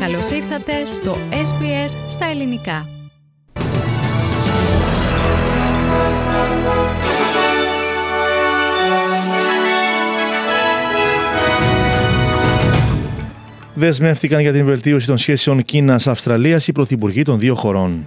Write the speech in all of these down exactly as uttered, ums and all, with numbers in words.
Καλώς ήρθατε στο ες μπι ες στα ελληνικά. Δεσμεύτηκαν για την βελτίωση των σχέσεων Κίνας-Αυστραλίας οι πρωθυπουργοί των δύο χωρών.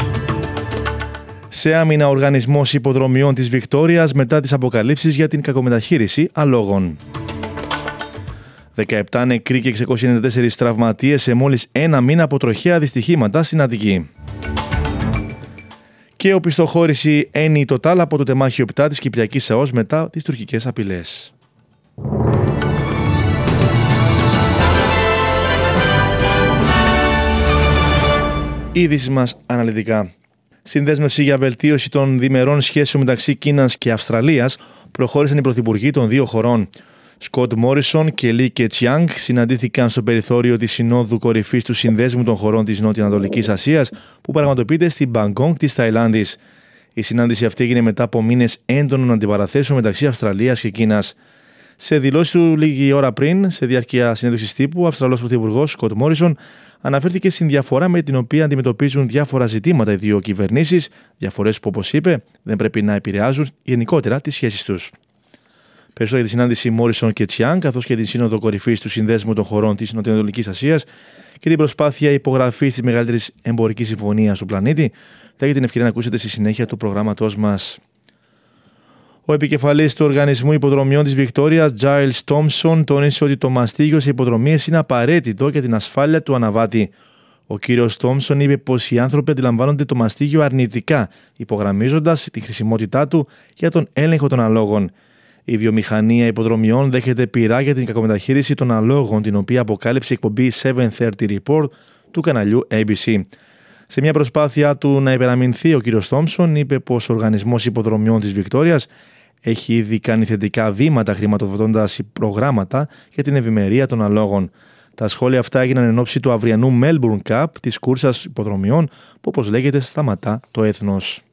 Σε άμυνα, ο Οργανισμός Υποδρομιών της Βικτόριας μετά τις αποκαλύψεις για την κακομεταχείριση αλόγων. δεκαεπτά νεκροί και εξακόσιοι ενενήντα τέσσερις τραυματίες σε μόλις ένα μήνα από τροχαία δυστυχήματα στην Αττική. Και οπισθοχώρηση Eni Total από το τεμάχιο επτά της Κυπριακής ΑΟΣ μετά τις τουρκικές απειλές. Οι ειδήσεις μας αναλυτικά. Συνδέσμευση για βελτίωση των διμερών σχέσεων μεταξύ Κίνας και Αυστραλίας προχώρησαν οι πρωθυπουργοί των δύο χωρών. Σκοτ Μόρισον και Λι Κετσιάνγκ συναντήθηκαν στο περιθώριο της Συνόδου Κορυφής του Συνδέσμου των χωρών της Νότιο-Ανατολικής Ασίας που πραγματοποιείται στην Μπαγκόγκ της Ταϊλάνδης. Η συνάντηση αυτή έγινε μετά από μήνες έντονων αντιπαραθέσεων μεταξύ Αυστραλίας και Κίνας. Σε δηλώσεις του λίγη ώρα πριν, σε διάρκεια συνέντευξης τύπου, ο Αυστραλός πρωθυπουργός Σκοτ Μόρισον αναφέρθηκε στην διαφορά με την οποία αντιμετωπίζουν διάφορα ζητήματα οι δύο κυβερνήσεις, διαφορές που, όπως είπε, δεν πρέπει να επηρεάζουν γενικότερα τις σχέσεις τους. Περισσότερο για τη συνάντηση Μόρισον και Τσιάν, καθώς και την Σύνοδο Κορυφής του Συνδέσμου των χωρών της Νοτιοανατολικής Ασίας και την προσπάθεια υπογραφής της μεγαλύτερης εμπορικής συμφωνίας του πλανήτη, θα έχετε την ευκαιρία να ακούσετε στη συνέχεια του προγράμματός μας. Ο επικεφαλής του Οργανισμού Υποδρομιών της Βικτόριας, Giles Thompson, τόνισε ότι το μαστίγιο σε υποδρομίες είναι απαραίτητο για την ασφάλεια του αναβάτη. Ο κύριος Thompson είπε πως οι άνθρωποι αντιλαμβάνονται το μαστίγιο αρνητικά, υπογραμμίζοντας τη χρησιμότητά του για τον έλεγχο των αλόγων. Η βιομηχανία υποδρομιών δέχεται πειρά για την κακομεταχείριση των αλόγων, την οποία αποκάλυψε η εκπομπή επτακόσια τριάντα Report του καναλιού έι μπι σι. Σε μια προσπάθεια του να υπεραμεινθεί, ο κύριος Thompson είπε πως ο Οργανισμός Υποδρομιών της Βικτόριας έχει ήδη κάνει θετικά βήματα χρηματοδοτώντας προγράμματα για την ευημερία των αλόγων. Τα σχόλια αυτά έγιναν εν ώψη του αυριανού Melbourne Cup της κούρσας υποδρομιών που, όπως λέγεται, σταματά το έθνος.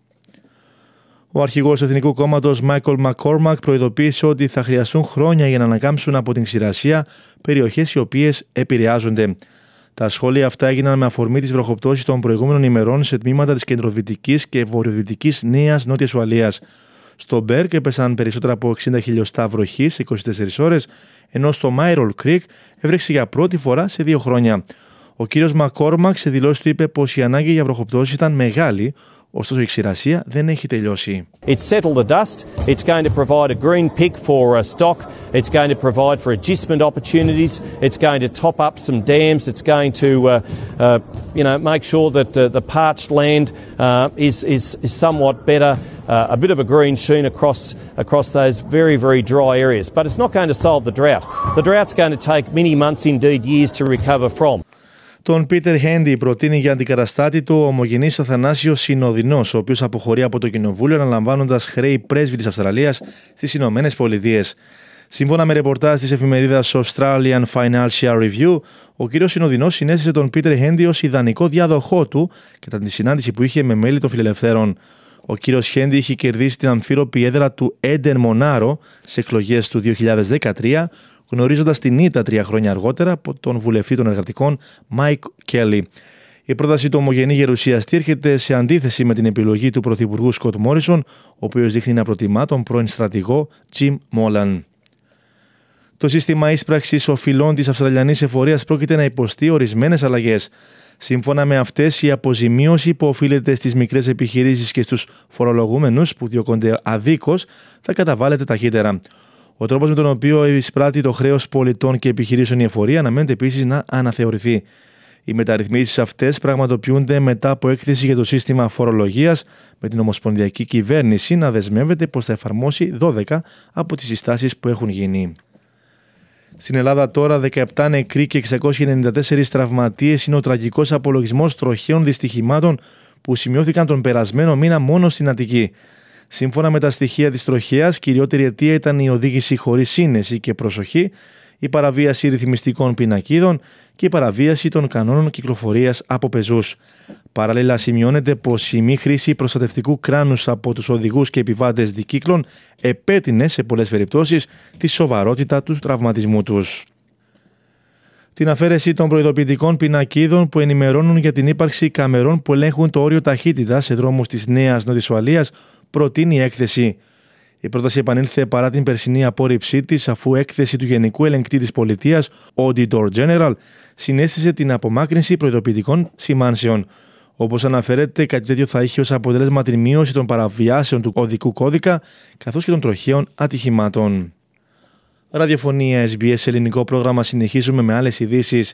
Ο αρχηγός του Εθνικού Κόμματος Michael McCormack προειδοποίησε ότι θα χρειαστούν χρόνια για να ανακάμψουν από την ξηρασία περιοχές οι οποίες επηρεάζονται. Τα σχόλια αυτά έγιναν με αφορμή τις βροχοπτώσεις των προηγούμενων ημερών σε τμήματα της κεντροδυτικής και βορειοδυτικής Νέας Νότιας Ουαλίας. Στο Μπέρκ έπεσαν περισσότερα από εξήντα χιλιοστά βροχή σε είκοσι τέσσερις ώρες, ενώ στο Myrtle Creek έβρεξε για πρώτη φορά σε δύο χρόνια. Ο κύριος McCormack σε δηλώσεις του είπε πως η ανάγκη για βροχοπτώσεις ήταν μεγάλη, ωστόσο η ξηρασία δεν έχει τελειώσει. It's settled the dust. It's going to provide a green pick for stock. It's going to provide for agistment opportunities. It's going to top up some dams. It's going to, uh, uh, you know, make sure that uh, the parched land uh, is, is is somewhat better. Uh, a bit of a green sheen across across those very very dry areas. But it's not going to solve the drought. The drought's going to take many months, indeed years, to recover from. Τον Πίτερ Χέντι προτείνει για αντικαταστάτη του ο ομογενής Αθανάσιος Συνοδεινός, ο οποίος αποχωρεί από το Κοινοβούλιο αναλαμβάνοντας χρέη πρέσβη της Αυστραλίας στις Ηνωμένες Πολιτείες. Σύμφωνα με ρεπορτάζ της εφημερίδας Australian Financial Review, ο κ. Συνοδεινός συνέστησε τον Πίτερ Χέντι ως ιδανικό διάδοχό του κατά τη συνάντηση που είχε με μέλη των φιλελευθέρων. Ο κ. Χέντι είχε κερδίσει την αμφίροπη έδρα του Έντεν Μονάρο σε εκλογές του δύο χιλιάδες δεκατρία, γνωρίζοντας την ήττα τρία χρόνια αργότερα από τον βουλευτή των εργατικών Μάικ Κέλλι. Η πρόταση του ομογενή γερουσιαστή έρχεται σε αντίθεση με την επιλογή του πρωθυπουργού Σκοτ Μόρισον, ο οποίος δείχνει να προτιμά τον πρώην στρατηγό Τζιμ Μόλαν. Το σύστημα ίσπραξης οφειλών της Αυστραλιανής εφορίας πρόκειται να υποστεί ορισμένες αλλαγές. Σύμφωνα με αυτές, η αποζημίωση που οφείλεται στις μικρές επιχειρήσεις και στους φορολογούμενους που διωκόνται αδίκως θα καταβάλλεται ταχύτερα. Ο τρόπος με τον οποίο εισπράττει το χρέος πολιτών και επιχειρήσεων η εφορία αναμένεται επίσης να αναθεωρηθεί. Οι μεταρρυθμίσεις αυτές πραγματοποιούνται μετά από έκθεση για το σύστημα φορολογίας, με την Ομοσπονδιακή Κυβέρνηση να δεσμεύεται πως θα εφαρμόσει δώδεκα από τις συστάσεις που έχουν γίνει. Στην Ελλάδα τώρα, δεκαεπτά νεκροί και εξακόσιοι ενενήντα τέσσερις τραυματίες είναι ο τραγικός απολογισμός τροχαίων δυστυχημάτων που σημειώθηκαν τον περασμένο μήνα μόνο στην Αττική. Σύμφωνα με τα στοιχεία της τροχέας, κυριότερη αιτία ήταν η οδήγηση χωρίς σύνεση και προσοχή, η παραβίαση ρυθμιστικών πινακίδων και η παραβίαση των κανόνων κυκλοφορίας από πεζούς. Παράλληλα, σημειώνεται πως η μη χρήση προστατευτικού κράνους από τους οδηγούς και επιβάτες δικύκλων επέτεινε σε πολλές περιπτώσεις τη σοβαρότητα του τραυματισμού τους. την αφαίρεση των προειδοποιητικών πινακίδων που ενημερώνουν για την ύπαρξη καμερών που ελέγχουν το όριο ταχύτητας σε δρόμους της Νέας Νότιας Ουαλίας, προτείνει η έκθεση. Η πρόταση επανήλθε παρά την περσινή απόρριψή της, αφού έκθεση του Γενικού Ελεγκτή της Πολιτείας, Auditor General, συνέστησε την απομάκρυνση προειδοποιητικών σημάνσεων. Όπως αναφέρεται, κάτι τέτοιο θα είχε ως αποτέλεσμα την μείωση των παραβιάσεων του οδικού κώδικα καθώς και των τροχαίων ατυχημάτων. Ραδιοφωνία ες μπι ες ελληνικό πρόγραμμα, συνεχίζουμε με άλλες ειδήσεις.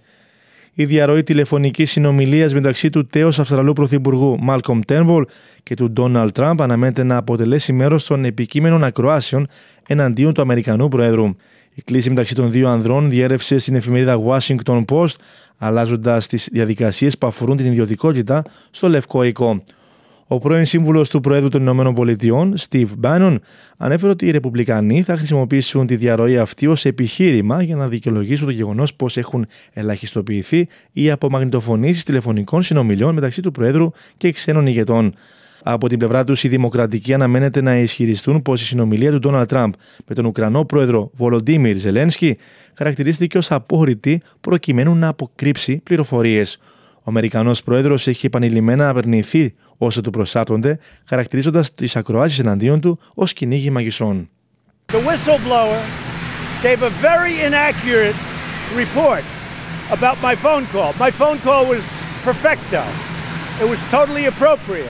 Η διαρροή τηλεφωνικής συνομιλίας μεταξύ του τέως Αυστραλού Πρωθυπουργού Μάλκομ Τέρνμπολ και του Ντόναλντ Τραμπ αναμένεται να αποτελέσει μέρος των επικείμενων ακροάσεων εναντίον του Αμερικανού Προέδρου. Η κλίση μεταξύ των δύο ανδρών διέρευσε στην εφημερίδα Washington Post, αλλάζοντας τις διαδικασίες που αφορούν την ιδιωτικότητα στο Λευκό Οίκο. Ο πρώην σύμβουλος του Προέδρου των Ηνωμένων Πολιτειών, Steve Bannon, ανέφερε ότι οι Ρεπουμπλικανοί θα χρησιμοποιήσουν τη διαρροή αυτή ως επιχείρημα για να δικαιολογήσουν το γεγονός πως έχουν ελαχιστοποιηθεί οι απομαγνητοφωνήσεις τηλεφωνικών συνομιλιών μεταξύ του Προέδρου και ξένων ηγετών. Από την πλευρά τους, οι Δημοκρατικοί αναμένεται να ισχυριστούν πως η συνομιλία του Ντόναλντ Τραμπ με τον Ουκρανό Πρόεδρο Βολοντίμιρ Ζελένσκι χαρακτηρίστηκε ως απόρριτη προκειμένου να αποκρύψει πληροφορίες. Ο Αμερικανός Πρόεδρος έχει επανειλημμένα απερνηθεί όσο του προσάπτονται, χαρακτηρίζοντας τις ακροάσεις εναντίον του ως κυνήγι μαγισσών. The whistleblower gave a very inaccurate report about my phone call. My phone call was perfecto. It was totally appropriate.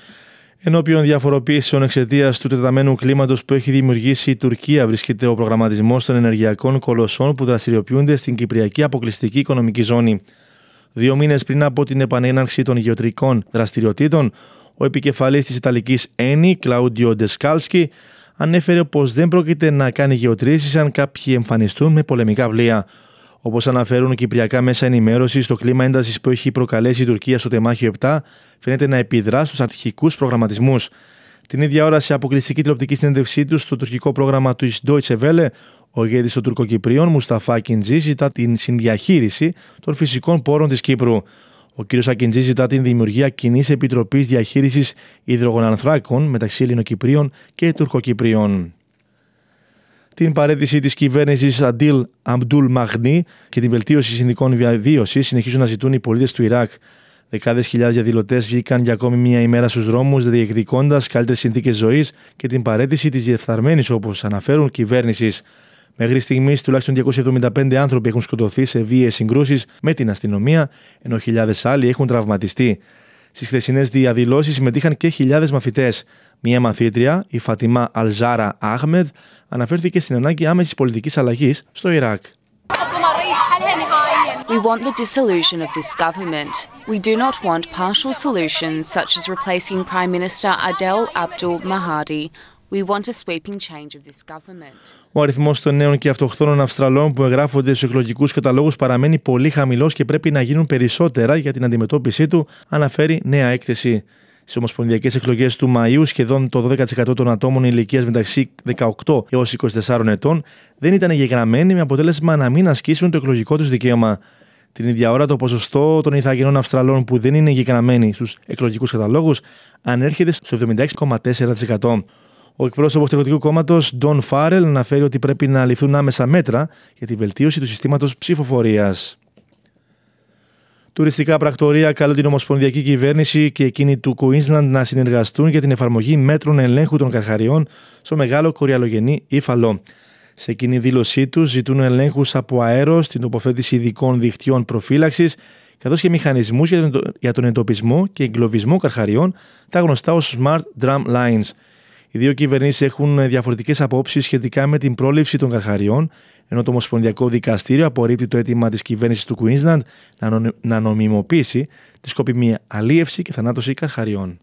Ενώπιον διαφοροποίησεων εξαιτίας του τεταμένου κλίματος που έχει δημιουργήσει η Τουρκία, βρίσκεται ο προγραμματισμός των ενεργειακών κολοσσών που δραστηριοποιούνται στην Κυπριακή Αποκλειστική Οικονομική Ζώνη. Δύο μήνες πριν από την επανέναρξη των γεωτρικών δραστηριοτήτων, ο επικεφαλής της Ιταλικής Eni, Κλάουντιο Ντεσκάλσκι, ανέφερε πως δεν πρόκειται να κάνει γεωτρήσεις αν κάποιοι εμφανιστούν με πολεμικά πλοία. Όπως αναφέρουν κυπριακά μέσα ενημέρωσης, το κλίμα έντασης που έχει προκαλέσει η Τουρκία στο τεμάχιο επτά φαίνεται να επιδρά στους αρχικούς προγραμματισμούς. Την ίδια ώρα, σε αποκλειστική τηλεοπτική συνέντευξή του στο τουρκικό πρόγραμμα του Deutsche Welle, ο ηγέτης των Τουρκοκυπρίων, Μουσταφά Ακιντζή, ζητά την συνδιαχείριση των φυσικών πόρων της Κύπρου. Ο κ. Ακιντζή ζητά την δημιουργία κοινής επιτροπής διαχείρισης υδρογονανθράκων μεταξύ Ελληνοκυπρίων και Τουρκοκυπρίων. Την παραίτηση της κυβέρνησης Αντίλ Αμπντούλ Μαγνή και την βελτίωση συνδικών διαβίωσης συνεχίζουν να ζητούν οι πολίτες του Ιράκ. Δεκάδες χιλιάδες διαδηλωτές βγήκαν για ακόμη μία ημέρα στους δρόμους, διεκδικώντας καλύτερες συνθήκες ζωής και την παραίτηση της διεφθαρμένης, όπως αναφέρουν, κυβέρνησης. Μέχρι στιγμής, τουλάχιστον διακόσιοι εβδομήντα πέντε άνθρωποι έχουν σκοτωθεί σε βίαιες συγκρούσεις με την αστυνομία, ενώ χιλιάδες άλλοι έχουν τραυματιστεί. Στις χθεσινές διαδηλώσεις συμμετείχαν και χιλιάδες μαθητές. Μία μαθήτρια, η Φατιμά Αλζάρα Αχμεντ, αναφέρθηκε στην ανάγκη άμεσης πολιτικής αλλαγής στο Ιράκ. We want the dissolution of this government. We do not want partial solutions such as replacing Prime Minister Adel Abdul Mahdi. We want a sweeping change of this government. Ο αριθμός των νέων και αυτοχθόνων Αυστραλών που εγγράφονται στους εκλογικούς καταλόγους παραμένει πολύ χαμηλός και πρέπει να γίνουν περισσότερα για την αντιμετώπιση του, αναφέρει νέα έκθεση. Στις ομοσπονδιακές εκλογές του Μαΐου, σχεδόν το δώδεκα τοις εκατό των ατόμων ηλικίας μεταξύ δεκαοκτώ έως είκοσι τεσσάρων ετών δεν ήταν εγγεγραμμένοι, με αποτέλεσμα να μην ασκήσουν το εκλογικό τους δικαίωμα. Την ίδια ώρα, το ποσοστό των ηθαγενών Αυστραλών που δεν είναι εγγεγραμμένοι στους εκλογικούς καταλόγους ανέρχεται στο εβδομήντα έξι κόμμα τέσσερα τοις εκατό. Ο εκπρόσωπος του Εργατικού Κόμματος, Ντον Φάρελ, αναφέρει ότι πρέπει να ληφθούν άμεσα μέτρα για τη βελτίωση του συστήματος ψηφοφορίας. Τουριστικά πρακτορεία καλούν την Ομοσπονδιακή Κυβέρνηση και εκείνη του Queensland να συνεργαστούν για την εφαρμογή μέτρων ελέγχου των καρχαριών στο μεγάλο κοριαλογενή ύφαλο. Σε κοινή δήλωσή τους ζητούν ελέγχους από αέρος, την τοποθέτηση ειδικών δικτυών προφύλαξης, καθώς και μηχανισμούς για τον εντοπισμό και εγκλωβισμό καρχαριών, τα γνωστά ως Smart Drum Lines. Οι δύο κυβερνήσεις έχουν διαφορετικές απόψεις σχετικά με την πρόληψη των καρχαριών, ενώ το Ομοσπονδιακό Δικαστήριο απορρίπτει το αίτημα της κυβέρνησης του Queensland να νομιμοποιήσει τη σκοπιμή αλίευση και θανάτωση καρχαριών.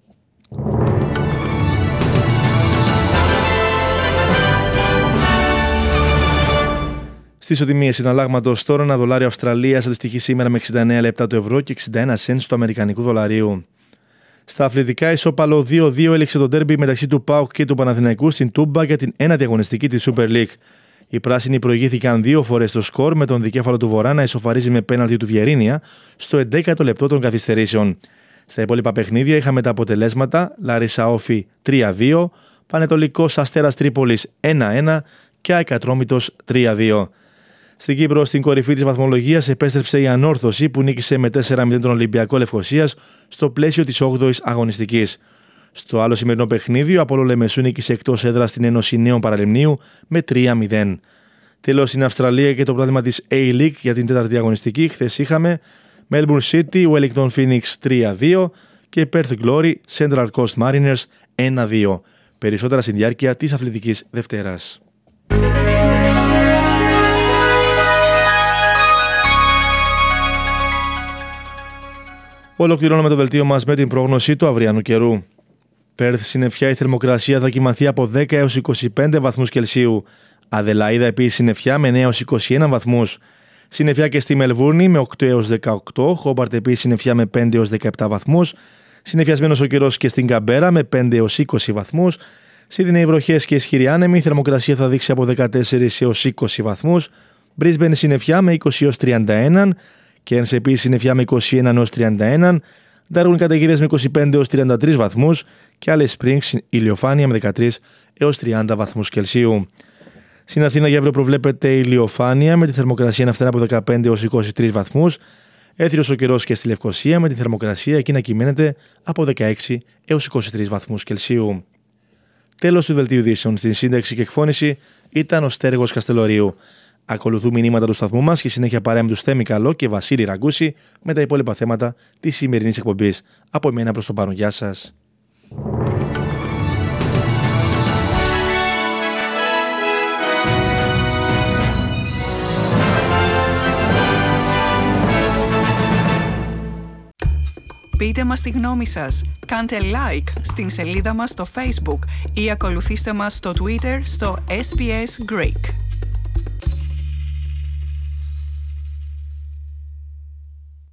Στις ισοτιμίες συναλλάγματος τώρα, ένα δολάριο Αυστραλίας αντιστοιχεί σήμερα με εξήντα εννέα λεπτά το ευρώ και εξήντα ένα σεντ του αμερικανικού δολαρίου. Στα αθλητικά, ισόπαλο δύο δύο έληξε το ντέρμπι μεταξύ του ΠΑΟΚ και του Παναθηναϊκού στην Τούμπα για την ένατη αγωνιστική της Super League. Οι πράσινοι προηγήθηκαν δύο φορές στο σκορ, με τον δικέφαλο του Βορρά να ισοφαρίζει με πέναλτι του Βιερίνια στο έντεκατο λεπτό των καθυστερήσεων. Στα υπόλοιπα παιχνίδια είχαμε τα αποτελέσματα: Λάρισα Όφη τρία δύο, Πανετολικός Αστέρας Τρίπολης ένα ένα και ΑΕΚ Ατρόμητος τρία δύο. Στην Κύπρο, στην κορυφή της βαθμολογίας, επέστρεψε η Ανόρθωση που νίκησε με τέσσερα μηδέν τον Ολυμπιακό Λευκωσίας στο πλαίσιο της όγδοης αγωνιστικής. Στο άλλο σημερινό παιχνίδι, ο Απόλλων Λεμεσού νίκησε εκτός έδρας στην Ένωση Νέων Παραλιμνίου με τρία μηδέν. Τέλος, στην Αυστραλία και το πρωτάθλημα της A-League για την τέταρτη αγωνιστική, χθες είχαμε Melbourne City, Wellington Phoenix τρία δύο και Perth Glory, Central Coast Mariners ένα δύο. Περισσότερα στη διάρκεια της Αθλητικής Δευτέρας. Ολοκληρώνουμε το δελτίο μας με την πρόγνωση του αυριανού καιρού. Πέρθ συννεφιά, η θερμοκρασία θα κοιμανθεί από δέκα έως είκοσι πέντε βαθμούς Κελσίου. Αδελαΐδα επίσης συννεφιά με εννέα έως είκοσι ένα βαθμούς. Συννεφιά και στη Μελβούρνη με οκτώ έως δεκαοκτώ. Χόμπαρτ επίσης συννεφιά με πέντε έως δεκαεπτά βαθμούς. Συννεφιασμένος ο καιρός και στην Καμπέρα με πέντε έως είκοσι βαθμούς. Σίδνεϊ βροχές και ισχυρή άνεμη, η θερμοκρασία θα δείξει από δεκατέσσερα έως είκοσι βαθμούς. Μπρίσμπεν συννεφιά με είκοσι έως τριάντα ένα. Κέρνς επίσης συννεφιά με είκοσι ένα έως τριάντα ένα. Ντάρουιν καταιγίδες με είκοσι πέντε έως τριάντα τρεις βαθμούς και Alice Springs ηλιοφάνεια με δεκατρία έως τριάντα βαθμούς Κελσίου. Στην Αθήνα για αύριο προβλέπεται ηλιοφάνεια με τη θερμοκρασία να φτάνει από δεκαπέντε έως είκοσι τρεις βαθμούς. Έθριος ο καιρός και στη Λευκοσία με τη θερμοκρασία εκεί να κυμαίνεται από δεκαέξι έως είκοσι τρεις βαθμούς Κελσίου. Τέλος του δελτίου ειδήσεων. Στην σύνταξη και εκφώνηση ήταν ο Στέργος Καστελορίου. Ακολουθούν μηνύματα του σταθμού μας και συνέχεια παρέα με τους Θέμη Καλό και Βασίλη Ραγκούση με τα υπόλοιπα θέματα της σημερινής εκπομπής. Από εμένα προς το παρόν. Γεια σας. Πείτε μας τη γνώμη σας, κάντε like στην σελίδα μας στο Facebook ή ακολουθήστε μας στο Twitter στο ες μπι ες Greek.